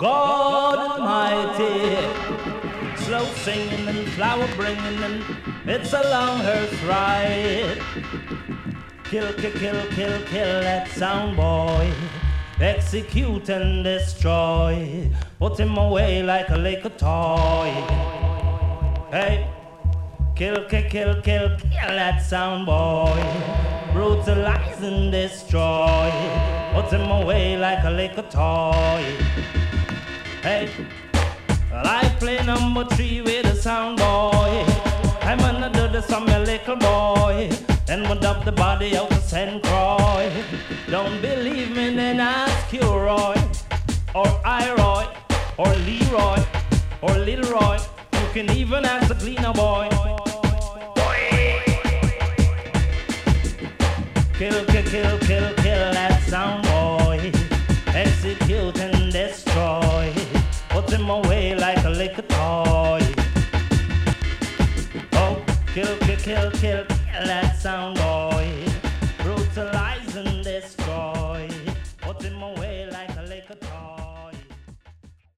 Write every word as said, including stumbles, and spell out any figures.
God Almighty. Slow singing and flower bringing and it's a long hearse ride. Kill, kill, kill, kill, kill that sound boy. Execute and destroy. Put him away like a lake of toy. Hey, kill, kill, kill, kill, kill that sound boy. Brutalize and destroy. Put him away like a lake of toy. Hey, I play number three with a sound boy. I'm gonna do this on my little boy. Then we'll dump the body out to Saint Croix. Don't believe me, then ask you Roy, or I-Roy, or Leroy, or Little Roy. You can even ask the cleaner boy. Kill, kill, kill, kill, kill that sound boy. Execute and destroy. Put him away like a liquor toy. Oh, kill, kill, kill, kill, kill that sound boy.